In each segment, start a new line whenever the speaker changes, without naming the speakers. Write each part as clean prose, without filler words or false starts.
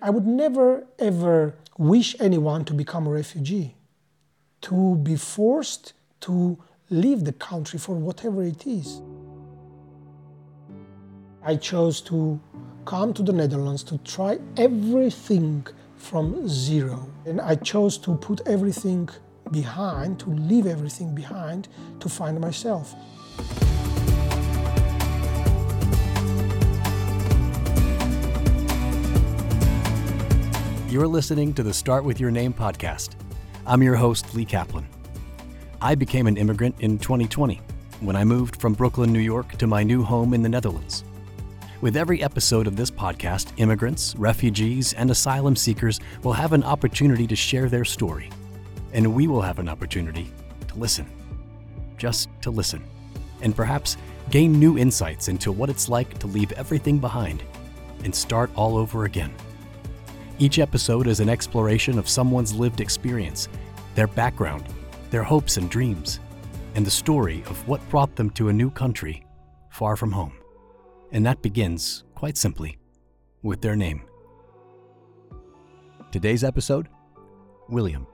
I would never, ever wish anyone to become a refugee, to be forced to leave the country for whatever it is. I chose to come to the Netherlands to try everything from zero. And I chose to put everything behind, to leave everything behind, to find myself.
You're listening to the Start With Your Name podcast. I'm your host, Lee Kaplan. I became an immigrant in 2020 when I moved from Brooklyn, New York to my new home in the Netherlands. With every episode of this podcast, immigrants, refugees, and asylum seekers will have an opportunity to share their story. And we will have an opportunity to listen. Just to listen. And perhaps gain new insights into what it's like to leave everything behind and start all over again. Each episode is an exploration of someone's lived experience, their background, their hopes and dreams, and the story of what brought them to a new country far from home. And that begins, quite simply, with their name. Today's episode, William.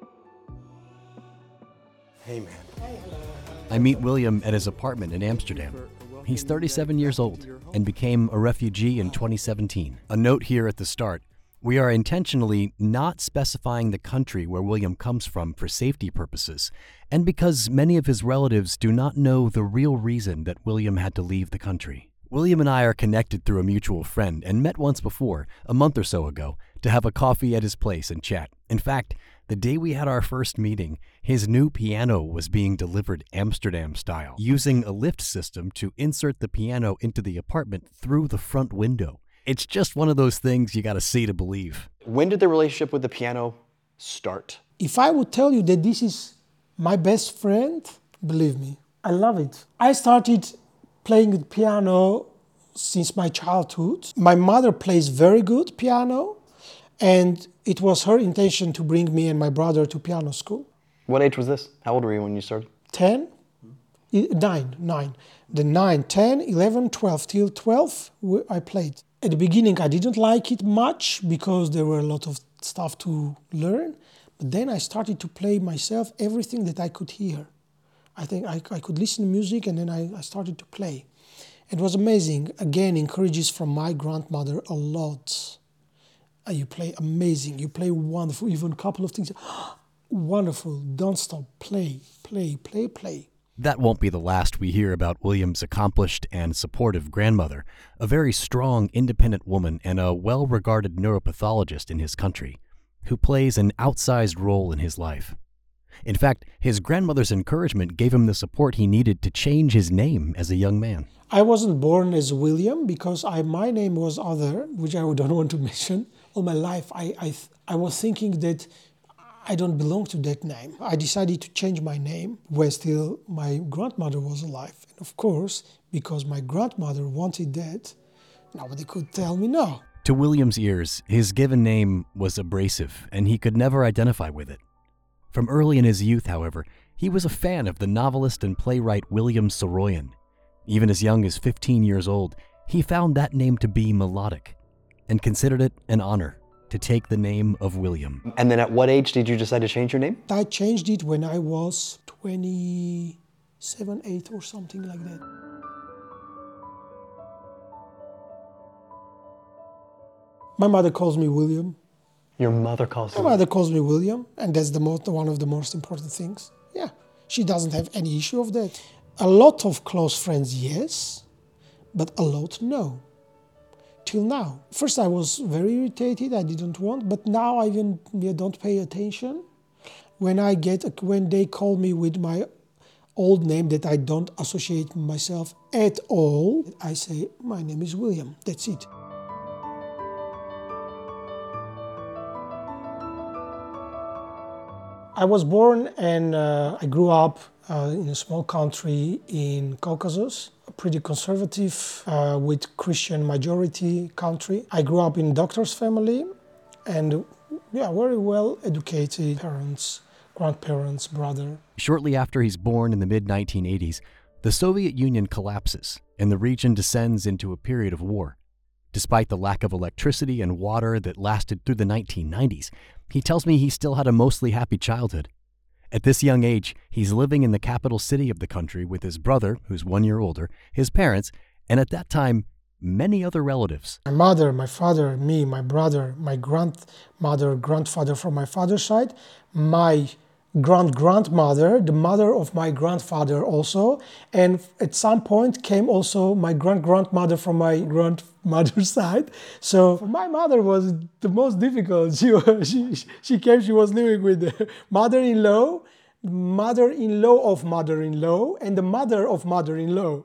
Hey, man.
I meet William at his apartment in Amsterdam. He's 37 years old and became a refugee in 2017. A note here at the start. We are intentionally not specifying the country where William comes from for safety purposes, and because many of his relatives do not know the real reason that William had to leave the country. William and I are connected through a mutual friend and met once before, a month or so ago, to have a coffee at his place and chat. In fact, the day we had our first meeting, his new piano was being delivered Amsterdam style, using a lift system to insert the piano into the apartment through the front window. It's just one of those things you gotta see to believe.
When did the relationship with the piano start?
If I would tell you that this is my best friend, believe me, I love it. I started playing the piano since my childhood. My mother plays very good piano, and it was her intention to bring me and my brother to piano school.
What age was this? How old were you when you started?
9. The 9, 10, 11, 12, till 12 I played. At the beginning I didn't like it much because there were a lot of stuff to learn, but then I started to play myself everything that I could hear. I think I could listen to music and then I started to play. It was amazing. Again, encourages from my grandmother a lot. You play amazing, you play wonderful, even a couple of things. Wonderful, don't stop, play.
That won't be the last we hear about William's accomplished and supportive grandmother, a very strong, independent woman and a well-regarded neuropathologist in his country, who plays an outsized role in his life. In fact, his grandmother's encouragement gave him the support he needed to change his name as a young man.
I wasn't born as William because my name was other, which I don't want to mention. All my life I was thinking that I don't belong to that name. I decided to change my name when still my grandmother was alive. And of course, because my grandmother wanted that, nobody could tell me no.
To William's ears, his given name was abrasive, and he could never identify with it. From early in his youth, however, he was a fan of the novelist and playwright William Saroyan. Even as young as 15 years old, he found that name to be melodic and considered it an honor to take the name of William.
And then at what age did you decide to change your name?
I changed it when I was 27, 8 or something like that. My mother calls me William.
Your mother calls you?
My mother calls me William, and that's one of the most important things. Yeah, she doesn't have any issue of that. A lot of close friends, yes, but a lot, no. Till now. First I was very irritated, I didn't want, but now I even don't pay attention. When they call me with my old name that I don't associate myself at all, I say, my name is William, that's it. I was born and I grew up in a small country in Caucasus, a pretty conservative with Christian majority country. I grew up in a doctor's family and very well educated parents, grandparents, brother.
Shortly after he's born in the mid-1980s, the Soviet Union collapses and the region descends into a period of war. Despite the lack of electricity and water that lasted through the 1990s, he tells me he still had a mostly happy childhood. At this young age, he's living in the capital city of the country with his brother, who's 1 year older, his parents, and at that time, many other relatives.
My mother, my father, me, my brother, my grandmother, grandfather from my father's side, my grandmother, the mother of my grandfather also, and at some point came also my grandmother from my grandmother's side. So for my mother was the most difficult. She came, she was living with the mother-in-law of mother-in-law, and the mother of mother-in-law,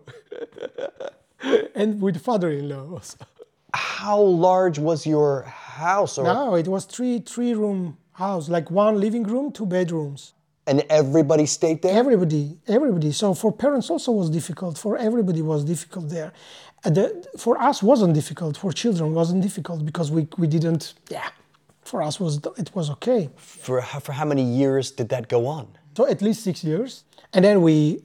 and with father-in-law also.
How large was your house?
No, it was three-room house, like one living room, 2 bedrooms.
And everybody stayed there?
Everybody. So for parents also was difficult. For everybody was difficult there. For us wasn't difficult. For children wasn't difficult because we didn't. Yeah, for us it was okay.
For how many years did that go on?
So at least 6 years, and then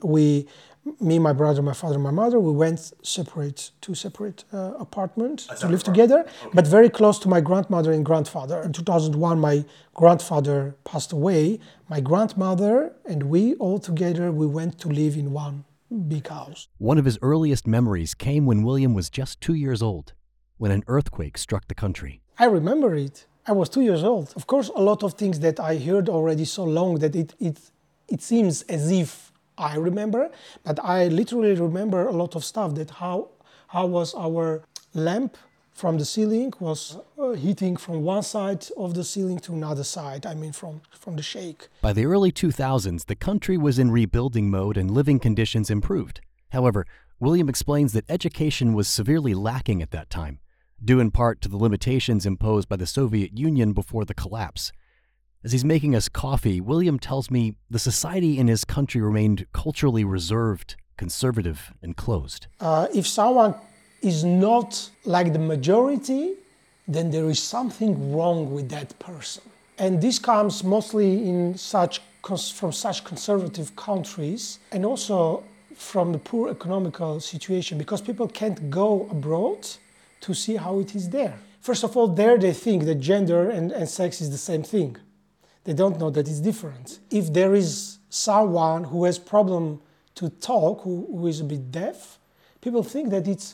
me, my brother, my father, my mother, we went to separate apartments to live together, but very close to my grandmother and grandfather. In 2001, my grandfather passed away. My grandmother and we all together, we went to live in one big house.
One of his earliest memories came when William was just 2 years old, when an earthquake struck the country.
I remember it. I was 2 years old. Of course, a lot of things that I heard already so long that it seems as if I remember, but I literally remember a lot of stuff, that how was our lamp from the ceiling was heating from one side of the ceiling to another side, I mean from the shake.
By the early 2000s, the country was in rebuilding mode and living conditions improved. However, William explains that education was severely lacking at that time, due in part to the limitations imposed by the Soviet Union before the collapse. As he's making us coffee, William tells me the society in his country remained culturally reserved, conservative, and closed.
If someone is not like the majority, then there is something wrong with that person. And this comes mostly from such conservative countries, and also from the poor economical situation, because people can't go abroad to see how it is there. First of all, there they think that gender and sex is the same thing. They don't know that it's different. If there is someone who has problem to talk, who is a bit deaf, people think that it's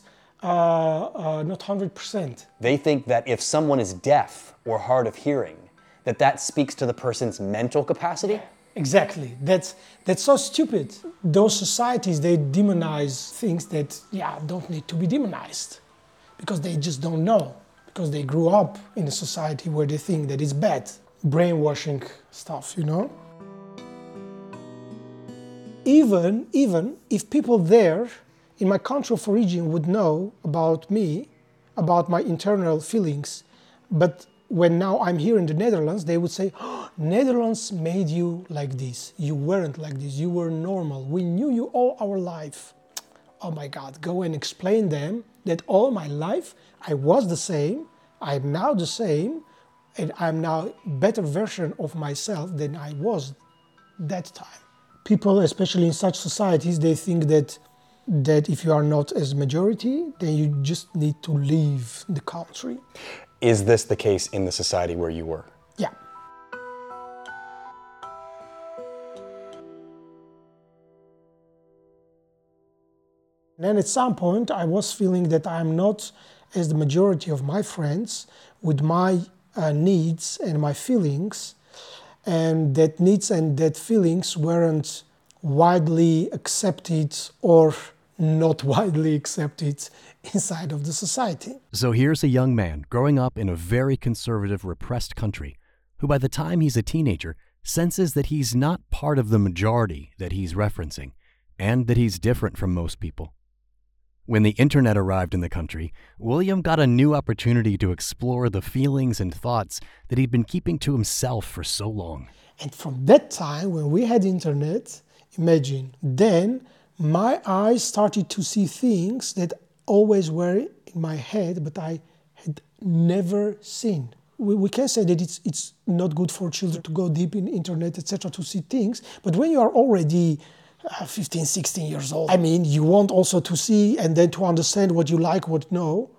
not 100%.
They think that if someone is deaf or hard of hearing, that speaks to the person's mental capacity?
Exactly. That's so stupid. Those societies, they demonize things that, don't need to be demonized, because they just don't know, because they grew up in a society where they think that it's bad. Brainwashing stuff, Even if people there in my country of origin would know about me, about my internal feelings, but when now I'm here in the Netherlands, they would say, Netherlands made you like this. You weren't like this. You were normal. We knew you all our life. Oh my God, go and explain them that all my life I was the same, I'm now the same, and I'm now a better version of myself than I was that time. People, especially in such societies, they think that if you are not as majority, then you just need to leave the country.
Is this the case in the society where you were?
Yeah. And then at some point, I was feeling that I'm not as the majority of my friends with my needs and my feelings, and that needs and that feelings weren't widely accepted or not widely accepted inside of the society.
So here's a young man growing up in a very conservative, repressed country, who by the time he's a teenager senses that he's not part of the majority that he's referencing, and that he's different from most people. When the internet arrived in the country, William got a new opportunity to explore the feelings and thoughts that he'd been keeping to himself for so long.
And from that time, when we had internet, imagine, then my eyes started to see things that always were in my head, but I had never seen. We can say that it's not good for children to go deep in internet, etc., to see things, but when you are already 15, 16 years old, I mean, you want also to see and then to understand what you like, what no.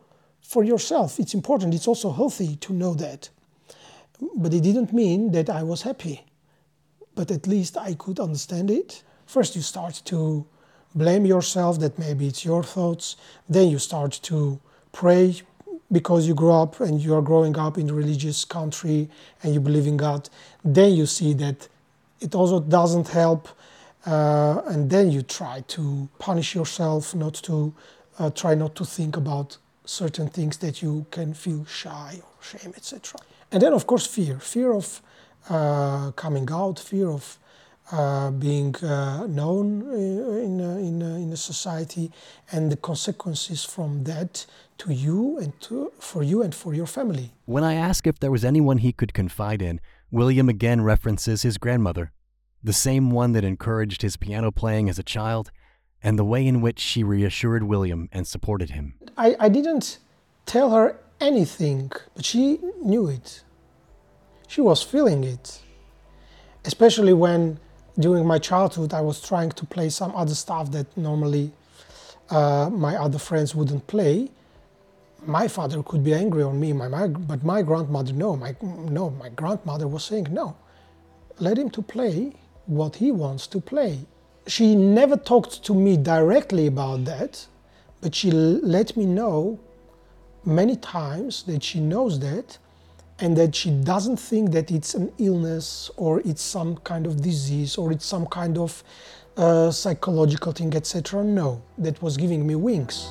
for yourself. It's important. It's also healthy to know that. But it didn't mean that I was happy. But at least I could understand it. First you start to blame yourself that maybe it's your thoughts. Then you start to pray because you grew up and you are growing up in a religious country and you believe in God. Then you see that it also doesn't help. And then you try to punish yourself, try not to think about certain things that you can feel shy or shame, etc. And then, of course, fear of coming out, fear of being known in a society, and the consequences from that to you and for you and for your family.
When I ask if there was anyone he could confide in, William again references his grandmother, the same one that encouraged his piano playing as a child, and the way in which she reassured William and supported him.
I didn't tell her anything, but she knew it. She was feeling it. Especially when, during my childhood, I was trying to play some other stuff that normally my other friends wouldn't play. My father could be angry on me, but my grandmother, no. My grandmother was saying, no, let him to play what he wants to play. She never talked to me directly about that, but she let me know many times that she knows that, and that she doesn't think that it's an illness or it's some kind of disease or it's some kind of psychological thing, etc. No, that was giving me wings.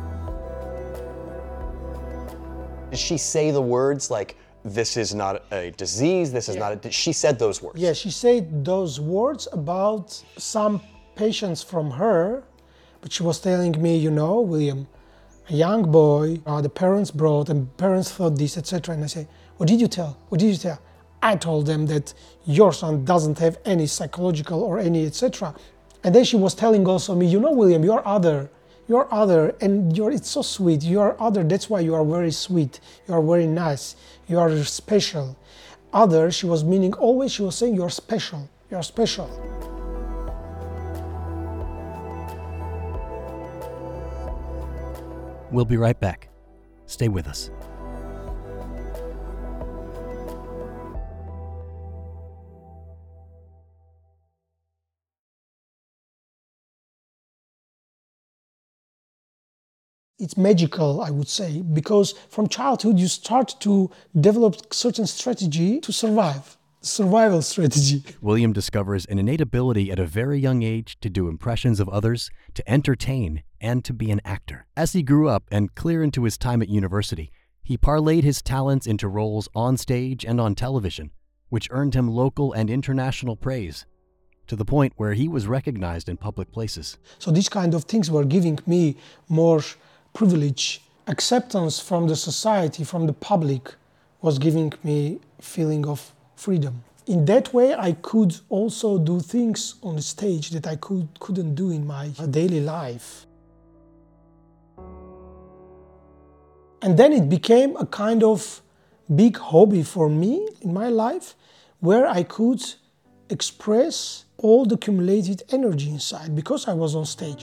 Did she say the words like, this is not a disease, this is not a... She said those words?
Yeah, she said those words about some patients from her, but she was telling me, you know, William, a young boy, the parents brought, and parents thought this, etc. And I say, what did you tell? What did you tell? I told them that your son doesn't have any psychological or any, etc. And then she was telling also me, you know, William, you're other, and it's so sweet. You're other, that's why you are very sweet. You are very nice. You are special. Other, she was meaning always, she was saying, you're special. You're special.
We'll be right back. Stay with us.
It's magical, I would say, because from childhood you start to develop certain strategy to survive, survival strategy.
William discovers an innate ability at a very young age to do impressions of others, to entertain, and to be an actor. As he grew up and clear into his time at university, he parlayed his talents into roles on stage and on television, which earned him local and international praise, to the point where he was recognized in public places.
So these kind of things were giving me more privilege. Acceptance from the society, from the public, was giving me a feeling of freedom. In that way, I could also do things on the stage that I couldn't do in my daily life. And then it became a kind of big hobby for me in my life, where I could express all the accumulated energy inside because I was on stage.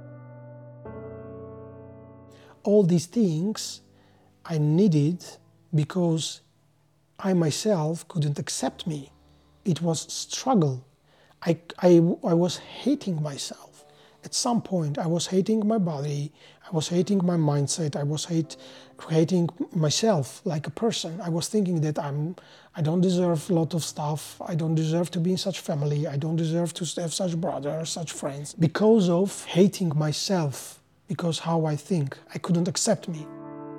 All these things I needed because I myself couldn't accept me. It was struggle. I was hating myself. At some point I was hating my body, I was hating my mindset, I was hating myself like a person. I was thinking that I don't deserve a lot of stuff, I don't deserve to be in such family, I don't deserve to have such brothers, such friends. Because of hating myself, because how I think, I couldn't accept me.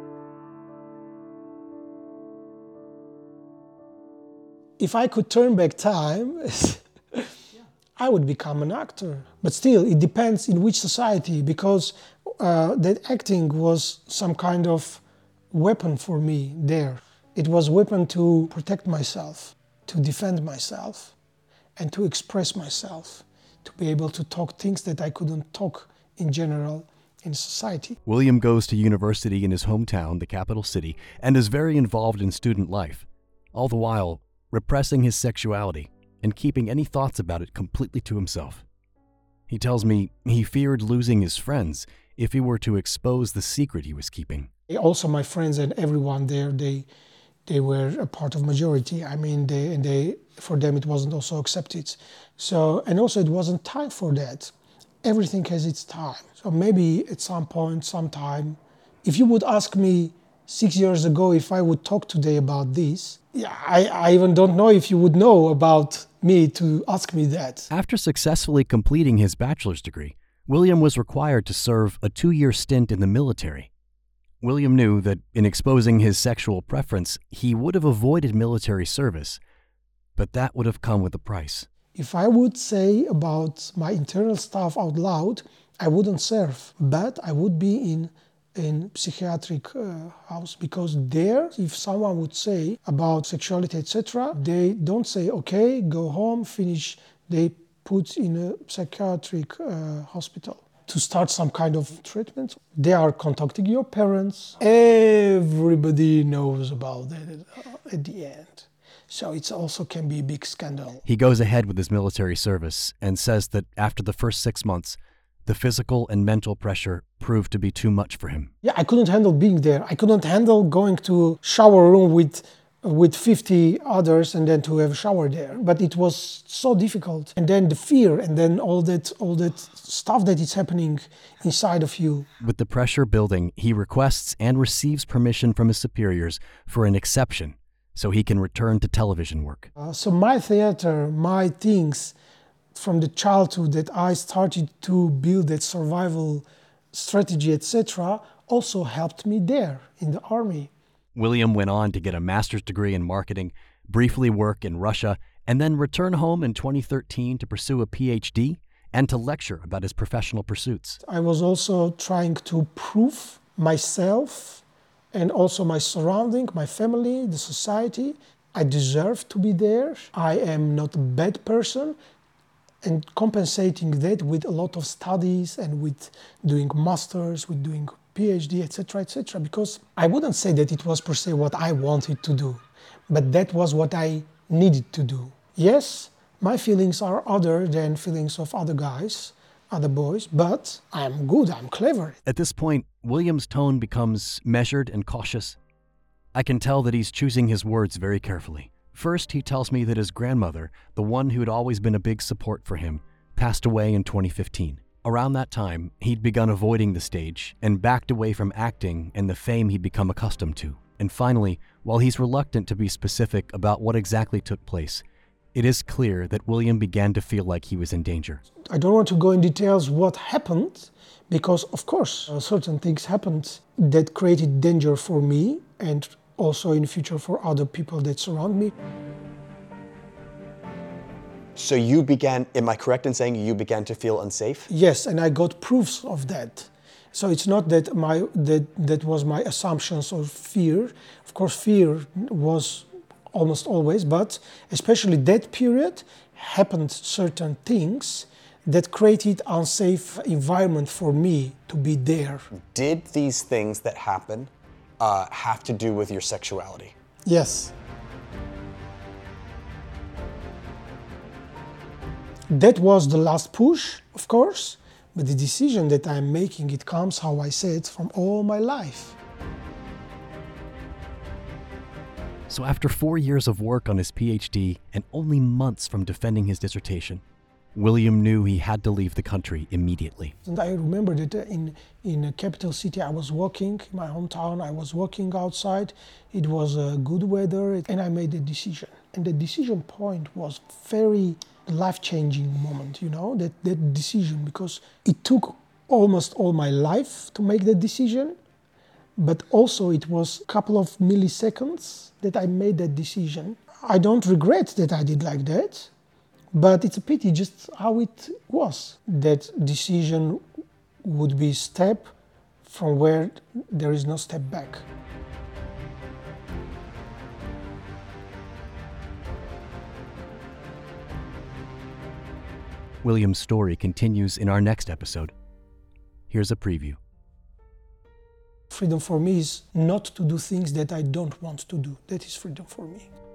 If I could turn back time, I would become an actor. But still, it depends in which society, because that acting was some kind of weapon for me there. It was a weapon to protect myself, to defend myself, and to express myself, to be able to talk things that I couldn't talk in general in society.
William goes to university in his hometown, the capital city, and is very involved in student life, all the while repressing his sexuality and keeping any thoughts about it completely to himself. He tells me he feared losing his friends if he were to expose the secret he was keeping.
Also, my friends and everyone there, they were a part of majority. I mean, they for them it wasn't also accepted. So, and also it wasn't time for that. Everything has its time. So maybe at some point, sometime, if you would ask me 6 years ago if I would talk today about this, yeah, I even don't know if you would know about me to ask me that.
After successfully completing his bachelor's degree, William was required to serve a 2-year stint in the military. William knew that in exposing his sexual preference, he would have avoided military service, but that would have come with a price.
If I would say about my internal stuff out loud, I wouldn't serve, but I would be in psychiatric house, because there, if someone would say about sexuality, etc., they don't say, okay, go home, finish. They put in a psychiatric hospital to start some kind of treatment. They are contacting your parents. Everybody knows about that at the end. So it also can be a big scandal.
He goes ahead with his military service and says that after the first 6 months, the physical and mental pressure proved to be too much for him.
Yeah, I couldn't handle being there. I couldn't handle going to shower room with 50 others and then to have a shower there. But it was so difficult. And then the fear, and then all that stuff that is happening inside of you.
With the pressure building, he requests and receives permission from his superiors for an exception so he can return to television work.
So my theater, my things, from the childhood that I started to build that survival strategy, etc., also helped me there in the army.
William went on to get a master's degree in marketing, briefly work in Russia, and then return home in 2013 to pursue a PhD and to lecture about his professional pursuits.
I was also trying to prove myself and also my surrounding, my family, the society. I deserve to be there. I am not a bad person. And compensating that with a lot of studies and with doing masters, with doing PhD, etc., because I wouldn't say that it was per se what I wanted to do, but that was what I needed to do. Yes, my feelings are other than feelings of other guys, other boys, but I'm good, I'm clever.
At this point, William's tone becomes measured and cautious. I can tell that he's choosing his words very carefully. First, he tells me that his grandmother, the one who'd always been a big support for him, passed away in 2015. Around that time, he'd begun avoiding the stage and backed away from acting and the fame he'd become accustomed to. And finally, while he's reluctant to be specific about what exactly took place, it is clear that William began to feel like he was in danger.
I don't want to go in details what happened, because of course certain things happened that created danger for me and also in the future for other people that surround me.
So you began, am I correct in saying you began to feel unsafe?
Yes, and I got proofs of that. So it's not that that was my assumptions or fear. Of course, fear was almost always, but especially that period happened certain things that created unsafe environment for me to be there.
Did these things that happen have to do with your sexuality?
Yes. That was the last push, of course, but the decision that I'm making, it comes, how I said, from all my life.
So after 4 years of work on his PhD and only months from defending his dissertation, William knew he had to leave the country immediately.
And I remember that in a capital city, I was walking, in my hometown, I was walking outside. It was good weather, and I made a decision. And the decision point was very life-changing moment, you know, that decision, because it took almost all my life to make that decision, but also it was a couple of milliseconds that I made that decision. I don't regret that I did like that, but it's a pity just how it was. That decision would be a step from where there is no step back.
William's story continues in our next episode. Here's a preview.
Freedom for me is not to do things that I don't want to do. That is freedom for me.